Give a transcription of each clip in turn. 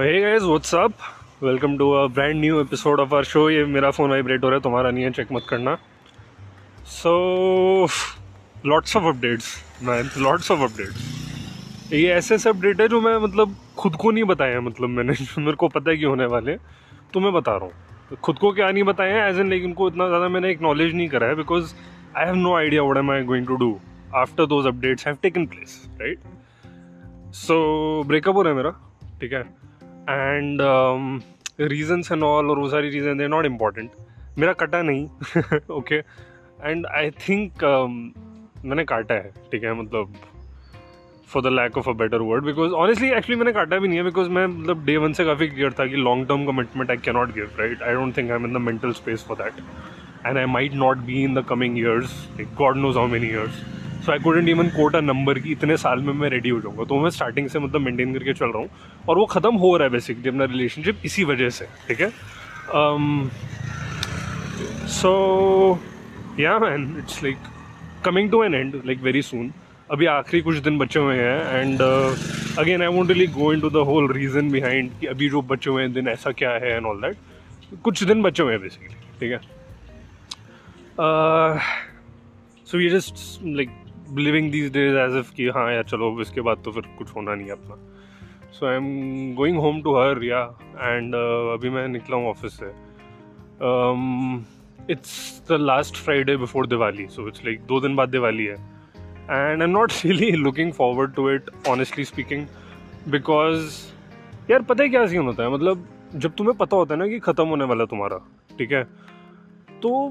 Hey guys what's up, welcome to a brand new episode of our show. ये मेरा phone vibrate हो रहा है, तुम्हारा नहीं है, चेक मत करना। So lots of updates man, lots of updates. ये ऐसे अपडेट है जो मैं खुद को नहीं बताया, मैंने मेरे को पता है कि होने वाले हैं, तो मैं बता रहा हूँ। खुद को क्या नहीं बताए हैं एज एन, लेकिन इनको इतना ज़्यादा मैंने एक्नॉलेज नहीं करा है because I have no idea what am I going to do after those updates have taken place, right. So breakup हो रहा है मेरा, ठीक है, एंड रीजन्स एंड ऑल और वो सारी चीज़ें दे नॉट इम्पॉर्टेंट। मेरा कटा नहीं ओके, एंड आई थिंक मैंने काटा है, ठीक है, for the lack of a better word, because honestly actually मैंने काटा भी नहीं है बिकॉज मैं डे वन से काफ़ी क्लियर था कि long term commitment I can not give, right. I don't think I am in the mental space for that and I might not be in the coming years, God knows how many years. So I couldn't even quote a number की इतने साल में मैं ready हो जाऊंगा। तो मैं starting से मेंटेन करके चल रहा हूँ और वो ख़त्म हो रहा है बेसिकली अपना रिलेशनशिप इसी वजह से, ठीक है। सो या man, it's like coming to an end like very soon. अभी आखिरी कुछ दिन बचे हुए हैं and again I won't really go into the whole reason behind कि अभी जो बचे हुए हैं दिन ऐसा क्या है एंड ऑल दैट। कुछ दिन बचे हुए हैं बेसिकली, ठीक है। So we just like living these days as if कि हाँ यार चलो इसके बाद तो फिर कुछ होना नहीं है अपना। So I am going home to her yeah and अभी मैं निकला हूँ ऑफिस से। It's the last Friday before Diwali, so it's like 2 दिन बाद दिवाली है and I am not really looking forward to it honestly speaking, because यार पता है क्या सीन होता है, जब तुम्हें पता होता है ना कि ख़त्म होने वाला है तुम्हारा, ठीक है, तो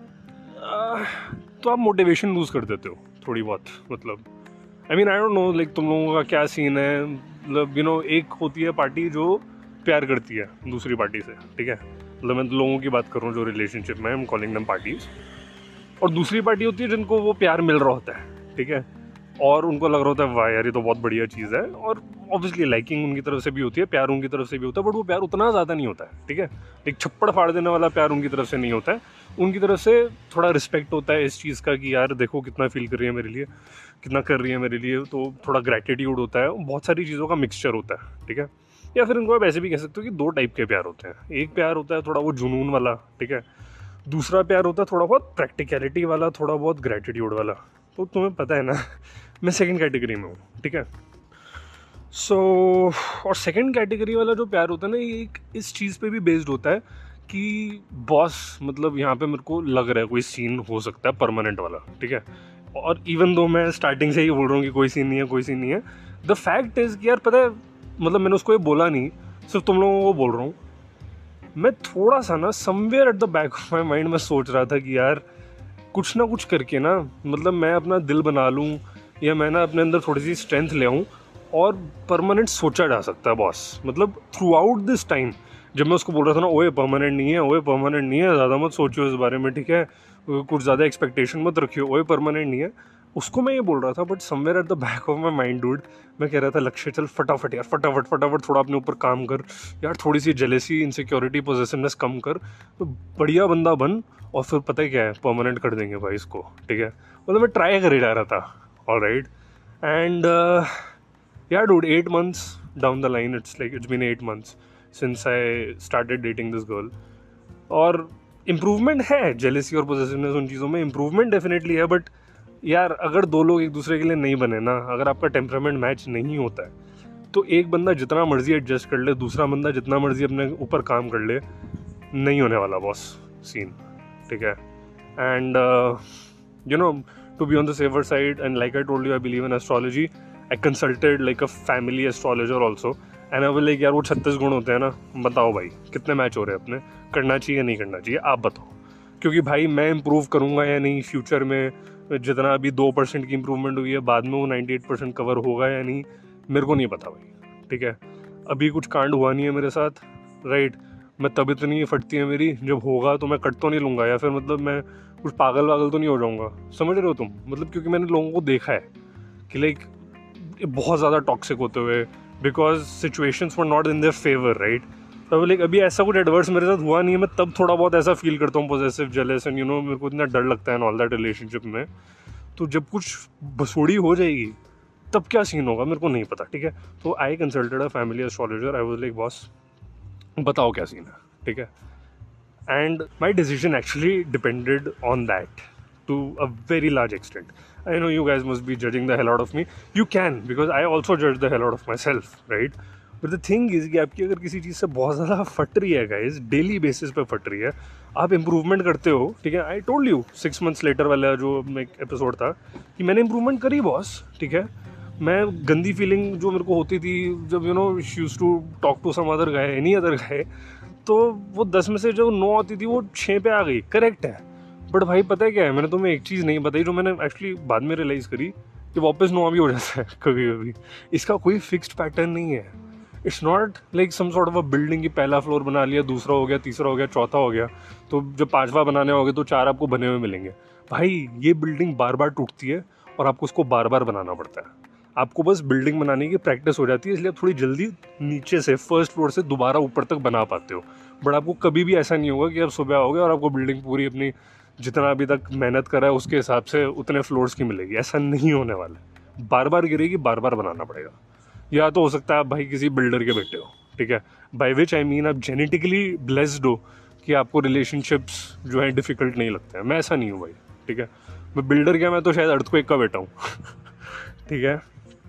आप मोटिवेशन लूज़ कर देते हो थोड़ी बहुत। I mean I don't know like तुम लोगों का क्या सीन है, यू नो एक होती है पार्टी जो प्यार करती है दूसरी पार्टी से, ठीक है, मैं लोगों की बात कर रहा हूँ जो रिलेशनशिप में, I am calling them parties. और दूसरी पार्टी होती है जिनको वो प्यार मिल रहा होता है, ठीक है, और उनको लग रहा होता है वाह यार ये तो बहुत बढ़िया चीज़ है, और ऑब्वियसली लाइकिंग उनकी तरफ से भी होती है, प्यार उनकी तरफ से भी होता है, बट वो प्यार उतना ज़्यादा नहीं होता है, ठीक है। एक छप्पड़ फाड़ देने वाला प्यार उनकी तरफ से नहीं होता है, उनकी तरफ से थोड़ा रिस्पेक्ट होता है इस चीज़ का कि यार देखो कितना फील कर रही है मेरे लिए, कितना कर रही है मेरे लिए, तो थोड़ा ग्रैटिट्यूड होता है, बहुत सारी चीज़ों का मिक्सचर होता है, ठीक है। या फिर इनको आप ऐसे भी कह सकते हो कि 2 टाइप के प्यार होते हैं। एक प्यार होता है थोड़ा वो जुनून वाला, ठीक है, दूसरा प्यार होता है थोड़ा बहुत प्रैक्टिकलिटी वाला, थोड़ा बहुत ग्रैटिट्यूड वाला। तो तुम्हें पता है ना मैं सेकंड कैटेगरी में हूँ, ठीक है। सो और सेकंड कैटेगरी वाला जो प्यार होता है ना, ये एक इस चीज़ पे भी बेस्ड होता है कि बॉस यहाँ पे मेरे को लग रहा है कोई सीन हो सकता है परमानेंट वाला, ठीक है। और इवन दो मैं स्टार्टिंग से ही बोल रहा हूँ कि कोई सीन नहीं है, कोई सीन नहीं है, द फैक्ट इज़ कि यार पता है मैंने उसको ये बोला नहीं, सिर्फ तुम लोगों को बोल रहा हूँ। मैं थोड़ा सा ना somewhere at the back of my mind में सोच रहा था कि यार कुछ ना कुछ करके ना मैं अपना दिल बना लूँ, या मैं ना अपने अंदर थोड़ी सी स्ट्रेंथ ले आऊँ और परमानेंट सोचा जा सकता है boss. Throughout this time जब मैं उसको बोल रहा था ना, ओए परमानेंट नहीं है, ओए परमानेंट नहीं है, ज़्यादा मत सोचो इस बारे में, ठीक है, कुछ ज़्यादा एक्सपेक्टेशन मत रखियो, ओए परमानेंट नहीं है, उसको मैं ये बोल रहा था। But somewhere at the back of my mind dude मैं कह रहा था लक्ष्य चल फटाफट यार, फटाफट थोड़ा अपने ऊपर काम कर यार, थोड़ी सी जेलेसी, इनसिक्योरिटी, पॉजिटिवनेस कम कर, तो बढ़िया बंदा बन, और फिर पता है क्या है, परमानेंट कर देंगे भाई इसको, ठीक है। मैं ट्राई कर ही जा रहा था, alright, and yeah dude, 8 months down the line, it's been 8 months since I started dating this girl, और इम्प्रूवमेंट है, जेलेसी और पोजेसिवनेस उन चीज़ों में इम्प्रूवमेंट डेफिनेटली है। बट यार अगर 2 लोग एक दूसरे के लिए नहीं बने ना, अगर आपका टेम्परामेंट मैच नहीं होता है, तो एक बंदा जितना मर्जी एडजस्ट कर ले, दूसरा बंदा जितना मर्जी अपने ऊपर काम कर ले, नहीं होने वाला बॉस सीन, ठीक है। And you know to be on the safer side, and like I told you, I believe in astrology. I consulted like a family astrologer also, and I was like यार वो 36 गुण होते हैं ना, बताओ भाई कितने मैच हो रहे हैं अपने, करना चाहिए या नहीं करना चाहिए, आप बताओ। क्योंकि भाई मैं इम्प्रूव करूँगा या नहीं फ्यूचर में, जितना अभी 2% की इम्प्रूवमेंट हुई है, बाद में वो 98% कवर होगा या नहीं, मेरे को नहीं पता भाई, ठीक है। अभी कुछ कांड हुआ नहीं है मेरे साथ, राइट, मैं तब इतनी फटती है मेरी, जब होगा तो मैं कट तो नहीं लूँगा, या फिर मैं कुछ पागल वागल तो नहीं हो जाऊँगा, समझ रहे हो तुम। क्योंकि मैंने लोगों को देखा है कि लाइक बहुत ज़्यादा टॉक्सिक होते हुए, because situations were not in their favour, right. तो लाइक अभी ऐसा कुछ एडवर्स मेरे साथ हुआ नहीं है, मैं तब थोड़ा बहुत ऐसा फील करता हूँ possessive, jealous, and you know मेरे को इतना डर लगता है ऑल दैट रिलेशनशिप में। तो जब कुछ बसूड़ी हो जाएगी तब क्या सीन होगा मेरे को नहीं पता, ठीक है। तो I consulted a family astrologer, I was like boss बताओ क्या सीन है, ठीक है। And my decision actually depended on that to a very large extent. I know you guys must be judging the hell out of me. You can, because I also judge the hell out of myself, right? But the thing is कि आपकी अगर किसी चीज़ से बहुत ज़्यादा फट रही है गाइस, डेली बेसिस पे फट रही है, आप इम्प्रूवमेंट करते हो, ठीक है। I told you 6 months later वाला जो एक एपिसोड था कि मैंने इम्प्रूवमेंट करी बॉस, ठीक है। मैं गंदी फीलिंग जो मेरे को होती थी जब you know she used to talk to some other guy, any other guy, तो वो 10 में से जो 9 आती थी वो 6 पे आ गई, करेक्ट है। बट भाई पता है क्या है, मैंने तुम्हें एक चीज़ नहीं बताई जो मैंने एक्चुअली बाद में रियलाइज़ करी कि वापस 9 भी हो जाता है कभी कभी। इसका कोई फिक्स्ड पैटर्न नहीं है। It's not like some sort of a building की पहला फ्लोर बना लिया, दूसरा हो गया, तीसरा हो गया, चौथा हो गया, तो जब 5वां बनाने होगे तो 4 आपको बने हुए मिलेंगे। भाई ये बिल्डिंग बार बार टूटती है और आपको उसको बार बार बनाना पड़ता है। आपको बस बिल्डिंग बनाने की प्रैक्टिस हो जाती है, इसलिए आप थोड़ी जल्दी नीचे से फर्स्ट फ्लोर से दोबारा ऊपर तक बना पाते हो। बट आपको कभी भी ऐसा नहीं होगा कि आप सुबह आओगे और आपको बिल्डिंग पूरी अपनी जितना अभी तक मेहनत करा है उसके हिसाब से उतने फ्लोर्स की मिलेगी। ऐसा नहीं होने वाला है, बार बार गिरेगी, बार बार बनाना पड़ेगा। या तो हो सकता है आप भाई किसी बिल्डर के बेटे हो, ठीक है, बाय विच आई मीन आप जेनेटिकली ब्लेस्ड हो कि आपको रिलेशनशिप्स जो है डिफिकल्ट नहीं लगते हैं। मैं ऐसा नहीं हूँ भाई, ठीक है। मैं बिल्डर क्या, मैं तो शायद अर्थक्वेक का बेटा हूँ ठीक है।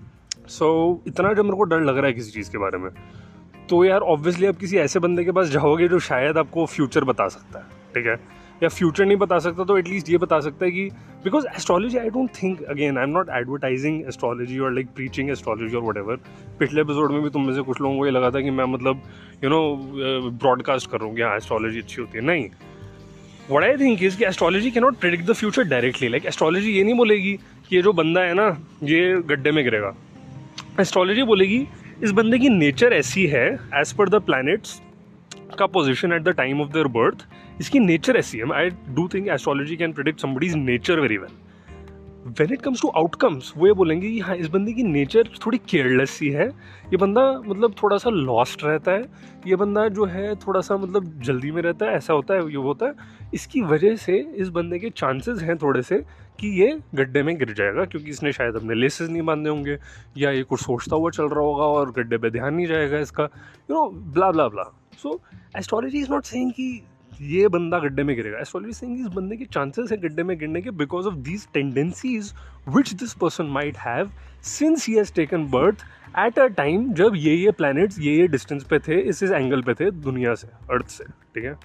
सो इतना जब मेरे को डर लग रहा है किसी चीज़ के बारे में, तो यार ऑब्वियसली आप किसी ऐसे बंदे के पास जाओगे जो शायद आपको फ्यूचर बता सकता है, ठीक है। या फ्यूचर नहीं बता सकता तो एटलीस्ट ये बता सकता है कि because astrology I don't think, again I am not advertising astrology और लाइक प्रीचिंग एस्ट्रोलॉजी और व्हाटएवर। पिछले एपिसोड में भी तुम में से कुछ लोगों को ये लगा था कि मैं मतलब यू नो ब्रॉडकास्ट कर रहा हूँ कि हाँ एस्ट्रोलॉजी अच्छी होती है। नहीं, व्हाट आई थिंक इज कि astrology can not predict the future directly. Like astrology ये नहीं बोलेगी कि ये जो बंदा है ना ये गड्ढे में गिरेगा। एस्ट्रोलॉजी बोलेगी इस बंदे की नेचर ऐसी है एज पर द प्लैनेट्स का position at the time of their birth, इसकी नेचर ऐसी है। I do think astrology can predict somebody's nature very well. When it comes to outcomes वो ये बोलेंगे कि हाँ इस बंदे की नेचर थोड़ी केयरलेस सी है, ये बंदा मतलब थोड़ा सा लॉस्ट रहता है, ये बंदा जो है थोड़ा सा मतलब जल्दी में रहता है, ऐसा होता है, ये होता है, इसकी वजह से इस बंदे के चांसेस हैं थोड़े से कि ये गड्ढे में गिर जाएगा, क्योंकि इसने शायद अपने लेसेस नहीं बांधे होंगे या ये कुछ सोचता हुआ चल रहा होगा और गड्ढे पे ध्यान नहीं जाएगा इसका, you know blah blah blah. So astrology is not saying कि ये बंदा गड्ढे में गिरेगा। एस्ट्रोलॉजी सेइंग इस बंदे के चांसेस है गड्ढे में गिरने के because of these tendencies which this person might have since he has taken birth at a time जब ये प्लैनेट्स ये डिस्टेंस पे थे, इस एंगल पे थे दुनिया से, अर्थ से, ठीक है।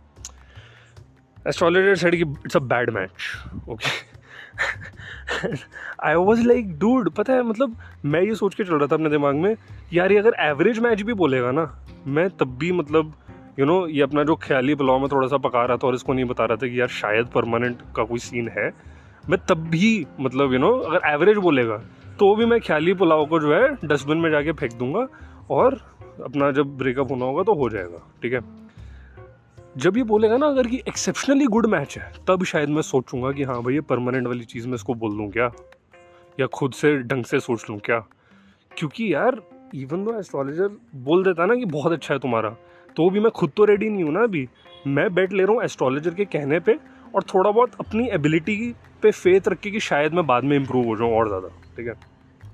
एस्ट्रोलॉजर सेड कि it's a bad match, okay. I was like dude, पता है मतलब मैं ये सोच के चल रहा था अपने दिमाग में यार ये अगर एवरेज मैच भी बोलेगा ना, मैं तब भी मतलब यू नो ये अपना जो ख्याली पुलाव में थोड़ा सा पका रहा था और इसको नहीं बता रहा था कि यार शायद परमानेंट का कोई सीन है, मैं तब भी मतलब यू नो अगर एवरेज बोलेगा तो भी मैं ख्याली पुलाव को जो है डस्टबिन में जाके फेंक दूंगा और अपना जब ब्रेकअप होना होगा तो हो जाएगा, ठीक है। जब ये बोलेगा ना अगर कि एक्सेप्शनली गुड मैच है, तब शायद मैं सोचूंगा कि हाँ भाई ये परमानेंट वाली चीज़ मैं इसको बोल दूँ क्या, या खुद से ढंग से सोच लूँ क्या। क्योंकि यार इवन दो एस्ट्रोलॉजर बोल देता ना कि बहुत अच्छा है तुम्हारा, तो भी मैं खुद तो रेडी नहीं हूँ ना अभी। मैं बेट ले रहा हूँ एस्ट्रोलॉजर के कहने पे और थोड़ा बहुत अपनी एबिलिटी पे फेथ रख के कि शायद मैं बाद में इंप्रूव हो जाऊँ और ज़्यादा, ठीक है।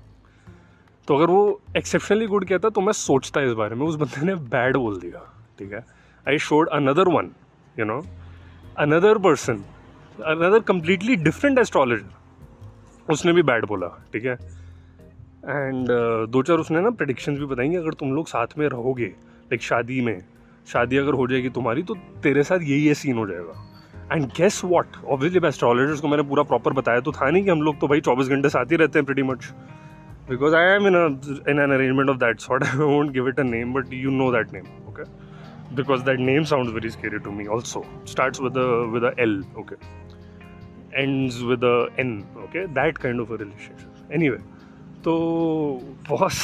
तो अगर वो एक्सेप्शनली गुड कहता तो मैं सोचता इस बारे में, उस बंदे ने बैड बोल दिया, ठीक है। I showed another one, you know, another person, another completely different astrologer, उसने भी बैड बोला, ठीक है। एंड दो चार उसने ना प्रेडिक्शंस भी बताएंगे अगर तुम लोग साथ में रहोगे, लाइक शादी अगर हो जाएगी तुम्हारी तो तेरे साथ यही सीन हो जाएगा। And guess what, obviously astrologers को मैंने पूरा प्रॉपर बताया तो था नहीं कि हम लोग तो भाई 24 घंटे साथ ही रहते हैं pretty much, because I am in an arrangement of that sort. I won't give it a name but you know that name, okay, because that name sounds very scary to me also. Starts with a L, okay, ends with a N, okay, that kind of a relationship. Anyway, तो boss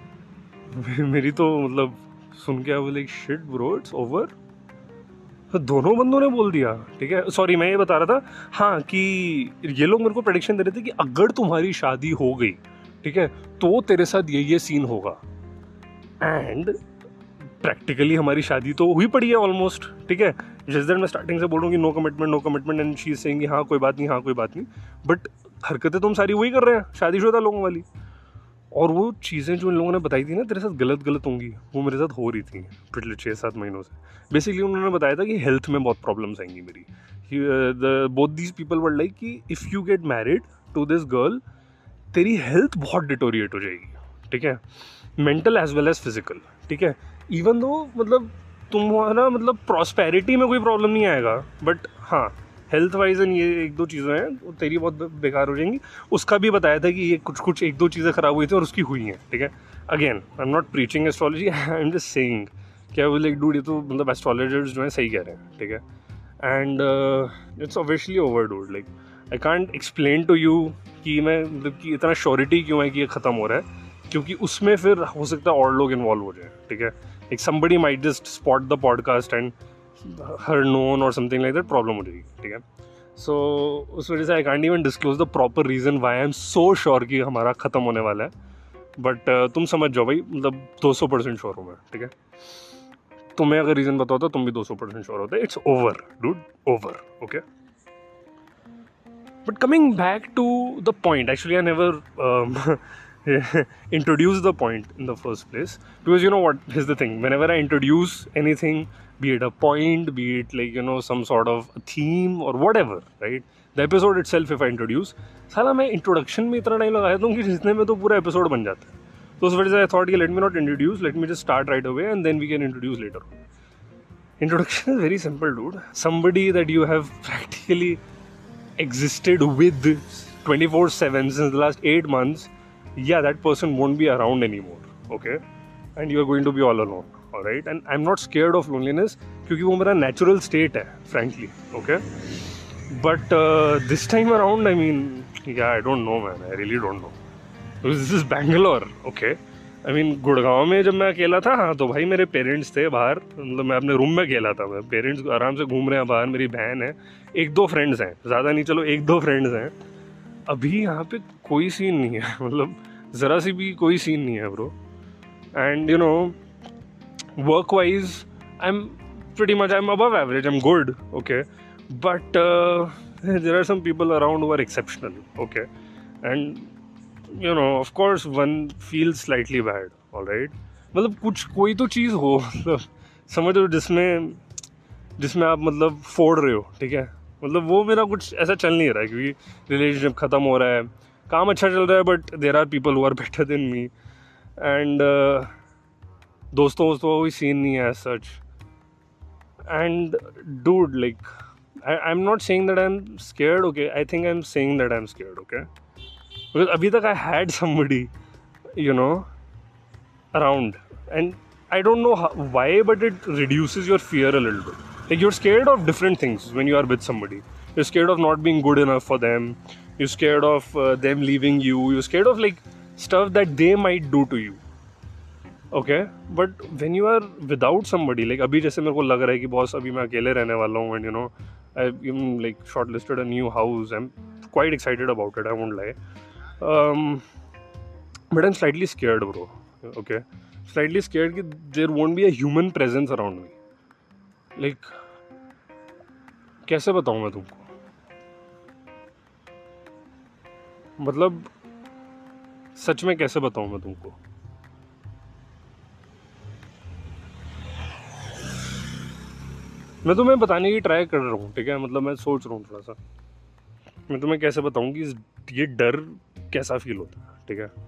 मेरी तो मतलब सुन के बोले shit bro it's over. तो दोनों बंदों ने बोल दिया, ठीक है। सॉरी मैं ये बता रहा था हाँ कि ये लोग मेरे को प्रेडिक्शन दे रहे थे कि अगर तुम्हारी शादी हो गई, ठीक है, तो तेरे साथ ये सीन होगा। एंड प्रैक्टिकली हमारी शादी तो हुई पड़ी है ऑलमोस्ट, ठीक है। जिस दिन मैं स्टार्टिंग से बोल रहा हूँ कि no commitment and she is saying हाँ कोई बात नहीं, हाँ कोई बात नहीं, बट हरकतें तुम सारी वही कर रहे हैं शादीशुदा लोगों वाली। और वो चीज़ें जो इन लोगों ने बताई थी ना तेरे साथ गलत होंगी, वो मेरे साथ हो रही थी पिछले 6-7 महीनों से। बेसिकली उन्होंने बताया था कि हेल्थ में बहुत प्रॉब्लम्स आएंगी मेरी। Both these people were like कि if you get married to this girl तेरी हेल्थ बहुत डिटोरिएट हो जाएगी, ठीक है, mental as well as physical, ठीक है। इवन दो मतलब तुम्हारा मतलब प्रॉस्पेरिटी में कोई प्रॉब्लम नहीं आएगा, बट हाँ हेल्थ वाइज एंड ये 1-2 चीज़ें हैं वो तेरी बहुत बेकार हो जाएंगी। उसका भी बताया था कि ये कुछ 1-2 चीज़ें ख़राब हुई थी और उसकी हुई हैं, ठीक है। Again I am not preaching astrology, I am just saying क्या वो लाइक डूड ये तो मतलब एस्ट्रोलॉजर्स जो हैं सही कह रहे हैं, ठीक है। And it's obviously over dude, like I can't explain to you कि मैं मतलब कि इतना श्योरिटी क्यों है कि ये ख़त्म हो रहा है, क्योंकि उसमें फिर हो सकता है और लोग इन्वॉल्व हो जाए, ठीक है। Like somebody might just spot the podcast and her known और समथिंग लाइक दैट, प्रॉब्लम हो जाएगी, ठीक है। सो उस वजह से I can't even disclose the proper reason why I am so sure कि हमारा ख़त्म होने वाला है, बट तुम समझ जाओ भाई, मतलब 200% श्योर हूँ मैं, ठीक है। तुम्हें अगर रीज़न बताओ तो तुम भी 200% श्योर होते। It's over dude, over, okay. But coming back to the point, actually I never introduce the point in the first place, because you know what, here's the thing, whenever I introduce anything, be it a point, be it like you know some sort of a theme or whatever, right, the episode itself if I introduce, साला मैं introduction में इतना time लगाया दूँ कि जितने में तो पूरा episode बन जाता है। तो उस वजह से I thought कि let me not introduce, let me just start right away and then we can introduce later on. Introduction is very simple, dude. Somebody that you have practically existed with 24/7 since the last 8 months, yeah, that person won't be around anymore, okay, and you're going to be all alone, all right, and I'm not scared of loneliness क्योंकि वो मेरा natural state है, frankly, okay, but this time around, I mean, yeah, I don't know, man, I really don't know, because this is Bangalore, okay, I mean, Gurgaon में जब मैं अकेला था, हाँ तो भाई मेरे पेरेंट्स थे बाहर, मतलब मैं अपने रूम में अकेला था, मैं पेरेंट्स आराम से घूम रहे हैं बाहर, मेरी बहन है, 1-2 फ्रेंड्स हैं, ज़्यादा नहीं, चलो 1-2 फ्रेंड्स हैं। अभी यहाँ पे कोई सीन नहीं है, मतलब ज़रा सी भी कोई सीन नहीं है bro. And you know work wise I am pretty much, I am above average, I am good, okay, but there are some people around who are exceptional, okay, and you know of course one feels slightly bad, alright, मतलब कुछ कोई तो चीज़ हो, मतलब समझो जिसमें आप मतलब फोड़ रहे हो, ठीक है, मतलब वो मेरा कुछ ऐसा चल नहीं रहा है, क्योंकि रिलेशनशिप ख़त्म हो रहा है, काम अच्छा चल रहा है, but there are people who are better than me, and दोस्तों कोई सीन नहीं है सच। And dude like I am not saying that I am scared, okay, I think I am saying that I am scared, okay, because अभी तक I had somebody you know around, and I don't know why, but it reduces your fear a little bit. Like you're scared of different things when you are with somebody. You're scared of not being good enough for them. You're scared of them leaving you. You're scared of like stuff that they might do to you. Okay? But when you are without somebody, like अभी जैसे मेरे को लग रहा है कि boss अभी मैं अकेले रहने वाला हूँ, and you know I've even like shortlisted a new house. I'm quite excited about it. I won't lie. But I'm slightly scared, bro. Okay? Slightly scared कि there won't be a human presence around me. Like कैसे बताऊँ मैं तुमको, मतलब सच में कैसे बताऊँ मैं तुमको। मैं तुम्हें बताने की ट्राई कर रहा हूँ, ठीक है, मतलब मैं सोच रहा हूँ थोड़ा सा, मैं तुम्हें कैसे बताऊँ कि ये डर कैसा फील होता है, ठीक है।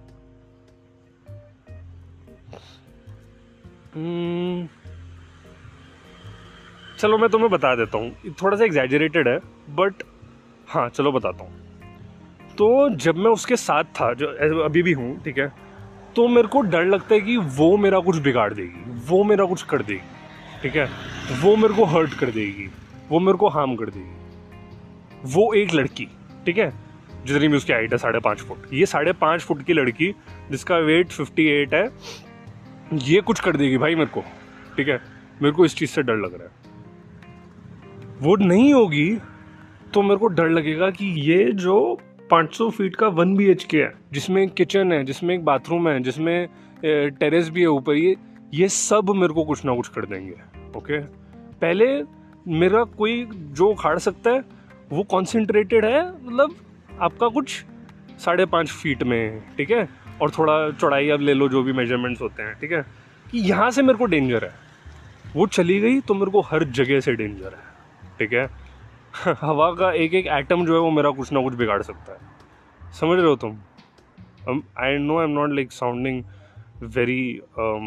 चलो मैं तुम्हें बता देता हूँ, थोड़ा सा एग्जैजरेटेड है, बट हाँ चलो बताता हूँ। तो जब मैं उसके साथ था, जो अभी भी हूँ, ठीक है, तो मेरे को डर लगता है कि वो मेरा कुछ बिगाड़ देगी, वो मेरा कुछ कर देगी, ठीक है, वो मेरे को हर्ट कर देगी, वो मेरे को हार्म कर देगी। वो एक लड़की, ठीक है, जितनी भी उसकी हाइट है 5.5 फुट, ये 5.5 फुट की लड़की जिसका वेट 58 है, ये कुछ कर देगी भाई मेरे को, ठीक है, मेरे को इस चीज़ से डर लग रहा है। वो नहीं होगी तो मेरे को डर लगेगा कि ये जो 500 फीट का 1 BHK है, जिसमें एक किचन है, जिसमें एक बाथरूम है, जिसमें टेरेस भी है ऊपर, ये सब मेरे को कुछ ना कुछ कर देंगे, ओके। पहले मेरा कोई जो उखाड़ सकता है वो कॉन्सेंट्रेटेड है, मतलब आपका कुछ 5.5 फीट में, ठीक है, और थोड़ा चौड़ाई अब ले लो, जो भी मेजरमेंट्स होते हैं, ठीक है, कि यहाँ से मेरे को डेंजर है, वो चली गई तो मेरे को हर जगह से डेंजर है, ठीक है। हवा का एक एक एटम जो है वो मेरा कुछ ना कुछ बिगाड़ सकता है, समझ रहे हो तुम? I know I am not like sounding very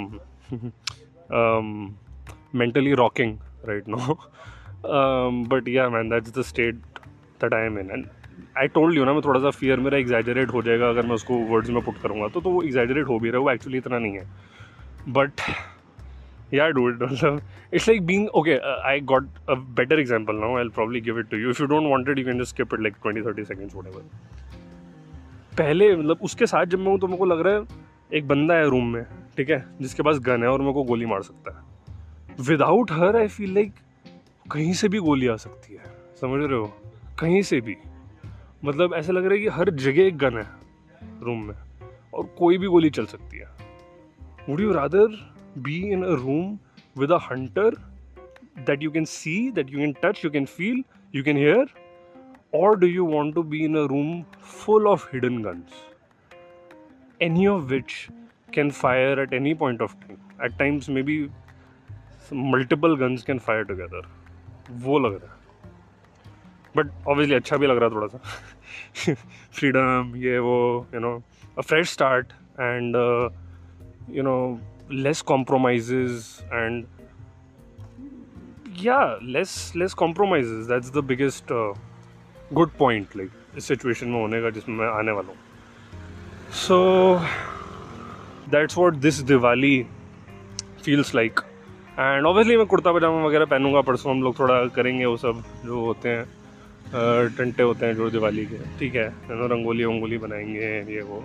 mentally rocking right now. But yeah man, that's the state that I am in. And I told you ना, मैं थोड़ा सा fear मेरा exaggerate हो जाएगा अगर मैं उसको words में put करूँगा तो वो exaggerate हो भी रहा है, वो actually इतना नहीं है. But yeah dude, it's like being okay. I got a better example now. I'll probably give it to you. If you don't want it, you can just skip it like 20-30 seconds whatever. पहले मतलब उसके साथ जब मैं हूँ तो मेरे को लग रहा है एक बंदा है रूम में, ठीक है, जिसके पास गन है और मेरे को गोली मार सकता है. Without her I feel like कहीं से भी गोली आ सकती है, समझ रहे हो, कहीं से भी. मतलब ऐसा लग रहा है कि हर जगह एक गन है रूम में और कोई भी गोली चल सकती है. Would you rather be in a room with a hunter that you can see, that you can touch, you can feel, you can hear, or do you want to be in a room full of hidden guns, any of which can fire at any point of time? At times maybe multiple guns can fire together. वो लग रहा है, but obviously अच्छा भी लग रहा है थोड़ा सा. Freedom, ये वो, you know, a fresh start and you know, less compromises and yeah, less compromises. That's the biggest good point like इस सिचुएशन में होने का जिसमें मैं आने वाला हूँ. So that's what this Diwali feels like. And obviously मैं कुर्ता पजामा वगैरह पहनूंगा. परसों हम लोग थोड़ा करेंगे वो सब जो होते हैं, टंटे होते हैं जो दिवाली के, ठीक है, रंगोली वंगोली बनाएंगे ये वो.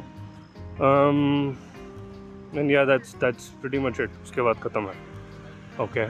एंड या दैट्स प्रीटी मच इट. उसके बाद ख़त्म है. ओके.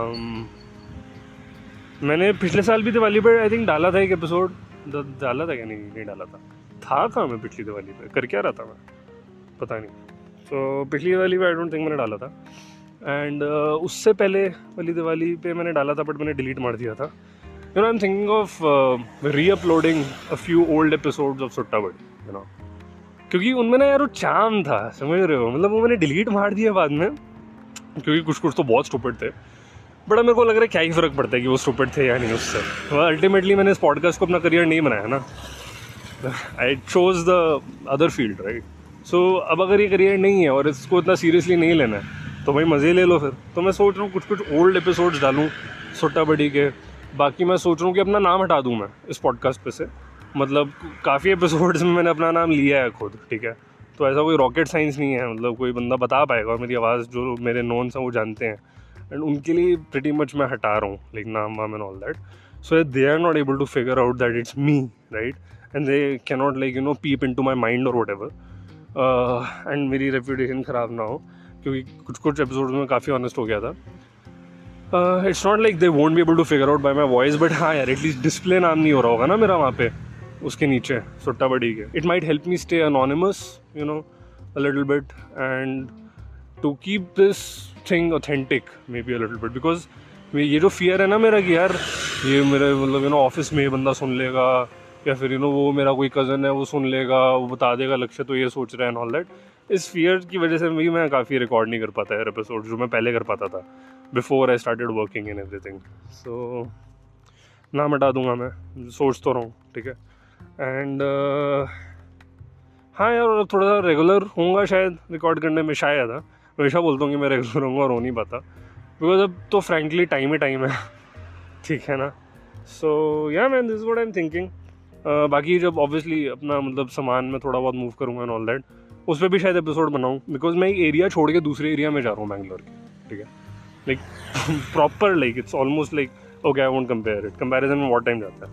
मैंने पिछले साल भी दिवाली पर आई थिंक डाला था एक एपिसोड. डाला था क्या? नहीं डाला था कहाँ मैं पिछली दिवाली पे कर क्या रहा था मैं, पता नहीं. तो पिछली दिवाली पे आई डोंट थिंक मैंने डाला था. एंड उससे पहले वाली दिवाली पे मैंने डाला था बट मैंने डिलीट मार दिया था. You know I am thinking of reuploading a few old episodes of Sutta Baddi, you no, क्योंकि उनमें ना यार वो चार्म था, समझ रहे हो. मतलब वो मैंने डिलीट मार दिया बाद में क्योंकि कुछ तो बहुत स्टूपिड थे. बड़ा मेरे को लग रहा है क्या ही फ़र्क पड़ता है कि वो स्टूपिड थे या नहीं उससे. अल्टीमेटली मैंने इस पॉडकास्ट को अपना करियर नहीं बनाया ना. I chose the other field, right. So अब अगर ये करियर नहीं है और इसको इतना सीरियसली नहीं लेना है तो भाई मज़े ले लो फिर. तो मैं सोच रहा हूँ कुछ ओल्ड एपिसोड्स डालूँ सुट्टा बड़ी के. बाकी मैं सोच रहा हूँ कि अपना नाम हटा दूँ मैं इस पॉडकास्ट पे से. मतलब काफ़ी एपिसोड्स में मैंने अपना नाम लिया है खुद, ठीक है. तो ऐसा कोई रॉकेट साइंस नहीं है. मतलब कोई बंदा बता पाएगा और मेरी आवाज़ जो मेरे नोन्स हैं वो जानते हैं. एंड उनके लिए प्रिटी मच मैं हटा रहा हूँ लाइक नाम वाम and all that, so they are not able to figure out that it's me, right. And they can not like you know peep into my mind or whatever. And मेरी reputation ख़राब ना हो क्योंकि कुछ episode में काफ़ी honest हो गया था. It's not like they won't be able to figure out by my voice, but हाँ यार एटलीस्ट डिस्प्ले नाम नहीं हो रहा होगा ना मेरा वहाँ पे उसके नीचे सुट्टा बड़ी के. It might help me stay anonymous, you know, a little bit, and to keep this thing authentic maybe a little bit. Because ये जो फियर है ना मेरा कि यार ये मेरे मतलब यू नो ऑफिस में ये बंदा सुन लेगा या फिर यू नो वो मेरा कोई कज़न है वो सुन लेगा, वो बता देगा लक्ष्य तो ये सोच रहा है एंड ऑल दैट. इस फियर की वजह से भी मैं काफ़ी रिकॉर्ड नहीं कर पाता यार एपिसोड जो मैं पहले कर पाता था before I started working in everything. So नाम हटा दूंगा मैं, सोच तो रहा हूँ, ठीक है. एंड हाँ यार थोड़ा सा रेगुलर होऊंगा शायद रिकॉर्ड करने में. शायद हमेशा बोलता हूँ कि मैं रेगुलर होऊंगा और हो नहीं पाता बिकॉज अब तो फ्रैंकली टाइम ही टाइम है, ठीक है ना. सो या man this is what I am thinking. बाकी जब ऑब्वियसली अपना मतलब सामान में थोड़ा बहुत मूव करूँगा एंड ऑल दैट उस पर भी शायद एपिसोड बनाऊँ बिकॉज मैं एक एरिया छोड़ के दूसरे एरिया में जा रहा हूँ बैंगलोर के, ठीक है. Like proper like it's almost like okay I won't compare it. Comparison में बहुत टाइम जाता है.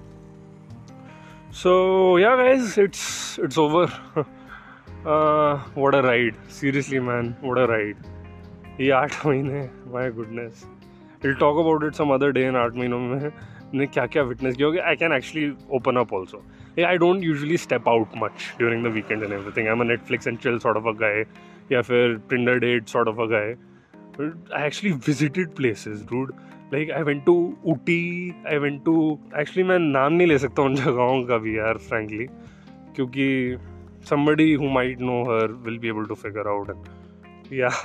So ya guys it's over. What a ride, seriously man, what a ride. ये 8 महीने, my goodness. We'll talk about it some other day. In 8 महीनों में मैंने क्या क्या विटनेस किया होगा. I can actually open up also. Yeah, I don't usually step out much during the weekend and everything. I'm a Netflix and chill sort of a guy या फिर Tinder date sort of a guy. But I actually visited places, dude. Like I went to Ooty, I went to, actually मैं नाम नहीं ले सकता उन जगहों का भी यार frankly, क्योंकि somebody who might know her will be able to figure out. And yeah,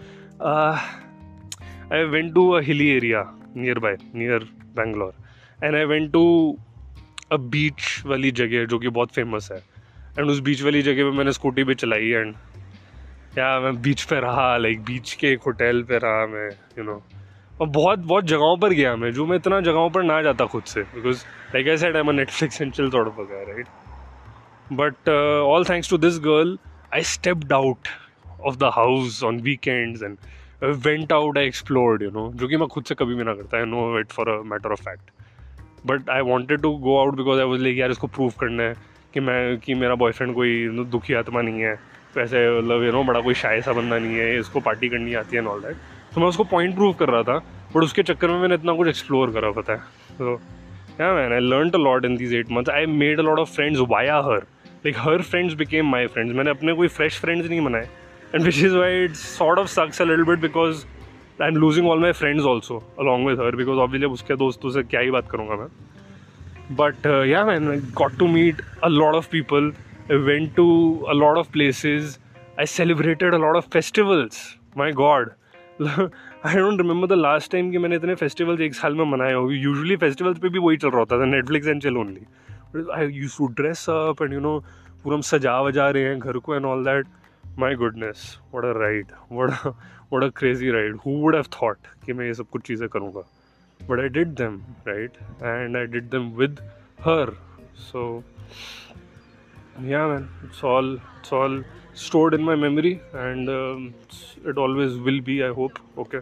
I went to a hilly area near Bangalore, and I went to a beach वाली जगह जो कि बहुत फेमस है. एंड उस बीच वाली जगह पे मैंने स्कूटी भी चलाई. एंड या मैं बीच पे रहा, लाइक बीच के एक होटल पे रहा मैं, यू नो. और बहुत बहुत जगहों पर गया मैं, जो मैं इतना जगहों पर ना जाता खुद से, because like I said I am a Netflix and chill sort of a guy, right. But all thanks to this girl I stepped out of the house on weekends and went out. I explored, you know, जो कि मैं खुद से कभी भी ना करता. I know it for a matter of fact. But I wanted to go out because I was like यार इसको प्रूव करना है कि मेरा बॉयफ्रेंड कोई दुखी आत्मा नहीं है, वैसे मतलब यू नो बड़ा कोई शाय सा बंदा नहीं है, इसको पार्टी करनी आती है एंड ऑल दैट. तो मैं उसको पॉइंट प्रूव कर रहा था, बट उसके चक्कर में मैंने इतना कुछ एक्सप्लोर करा, पता है. तो ya man, I learned a lot in these 8 months. I made a lot of friends via her. Like her friends became my friends. मैंने अपने कोई फ्रेश फ्रेंड्स नहीं बनाए, and which is why it's sort of sucks a little bit because I am losing all my friends also along with her, because obviously उसके दोस्तों से क्या ही बात करूँगा मैं. But yeah man, I got to meet a lot of people. I went to a lot of places. I celebrated a lot of festivals. My god. I don't remember the last time कि मैंने इतने festivals एक साल में मनाए हो. Usually festivals पे भी वही चल रहा होता था, Netflix and chill only. I used to dress up and you know पूरा हम सजा वजा रहे हैं घर को and all that. My goodness, what a ride. What a crazy ride. Who would have thought कि मैं ये सब कुछ चीज़ें करूँगा. But I did them, right? And I did them with her. So yeah man, it's all stored in my memory, and it always will be, I hope. Okay.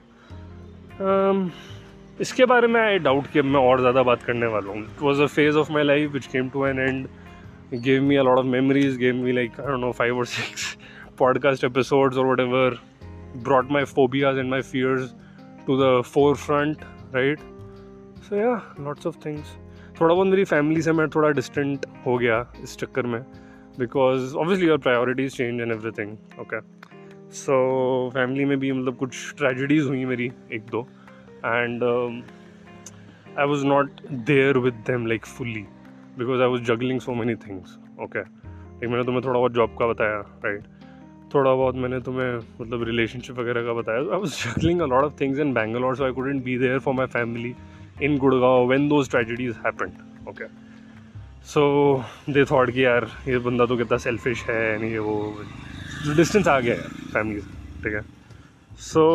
इसके बारे में I doubt कि अब मैं और ज़्यादा बात करने वाला हूँ. It was a phase of my life which came to an end. It gave me a lot of memories, gave me like, I don't know, 5 or 6 podcast episodes or whatever. Brought my phobias and my fears to the forefront, right? So yeah, lots of things. थोड़ा बहुत मेरी family से मैं थोड़ा distant हो गया इस चक्कर में, because obviously your priorities change and everything. Okay, so family में भी मतलब कुछ ट्रेजेडीज़ हुई मेरी एक दो, and I was not there with them like fully because I was juggling so many things. Okay, एक मैंने तुम्हें थोड़ा बहुत जॉब का बताया, राइट. थोड़ा बहुत मैंने तुम्हें मतलब रिलेशनशिप वगैरह का बताया. I was juggling a lot of things in Bangalore, so I couldn't be there for my family in Gurgaon when those tragedies happened. Okay, so they thought कि यार ये बंदा तो कितना selfish है, नहीं ये वो, distance आ गया है फैमिली से, ठीक है. So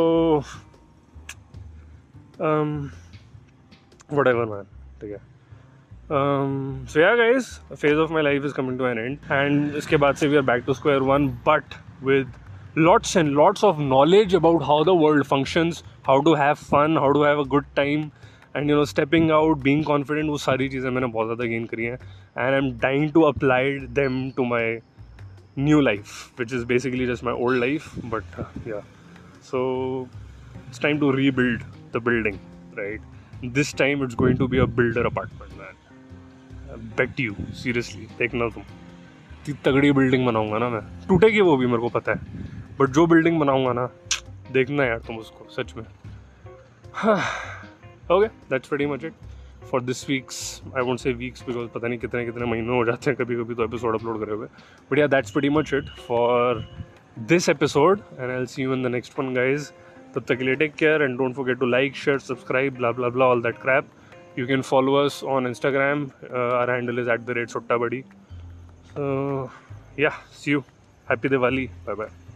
whatever man, ठीक है. So yeah guys, a phase of my life is coming to an end, and इसके बाद से we are back to square one, but with lots and lots of knowledge about how the world functions, how to have fun, how to have a good time. And you know stepping out, being confident, वो सारी चीज़ें मैंने बहुत ज़्यादा gain करी हैं. And I am dying to apply them to my new life which is basically just my old life. But ya, so it's time to rebuild the building, right. This time it's going to be a builder apartment man. Bet you seriously, देखना तुम, इतनी तगड़ी building बनाऊंगा ना मैं. टूटेगी वो भी मेरे को पता है, बट जो बिल्डिंग बनाऊंगा ना, देखना यार तुम उसको, सच में. Okay, that's pretty much it for this week's, I won't say weeks because पता नहीं कितने महीने हो जाते हैं कभी कभी तो एपिसोड अपलोड करे हुए. But yeah, that's pretty much it for this episode, and I'll see you in the next one guys. तब तक के लिए take care and don't forget to like, share, subscribe, blah blah blah, all that crap. You can follow us on Instagram. Our handle is @suttabuddy. So yeah, see you. Happy Diwali. Bye bye.